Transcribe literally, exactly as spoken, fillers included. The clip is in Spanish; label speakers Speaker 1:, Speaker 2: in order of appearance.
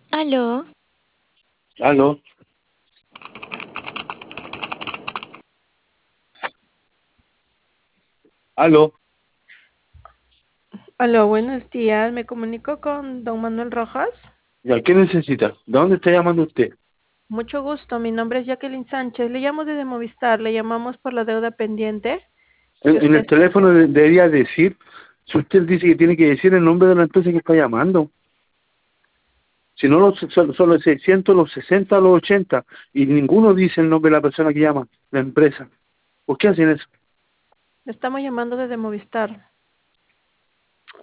Speaker 1: Aló,
Speaker 2: Aló, aló.
Speaker 3: Aló, buenos días. Me comunico con don Manuel Rojas.
Speaker 2: ¿Ya qué necesita? ¿De dónde está llamando usted?
Speaker 3: Mucho gusto. Mi nombre es Jacqueline Sánchez. Le llamo desde Movistar. Le llamamos por la deuda pendiente que
Speaker 2: En, en
Speaker 3: usted
Speaker 2: el
Speaker 3: está
Speaker 2: teléfono
Speaker 3: haciendo.
Speaker 2: de- debería decir, si usted dice que tiene que decir el nombre de la empresa que está llamando. Si no, los, son, son los seiscientos, los sesenta, los ochenta, y ninguno dice el nombre de la persona que llama, la empresa. ¿Por qué hacen eso?
Speaker 3: Le estamos llamando desde Movistar.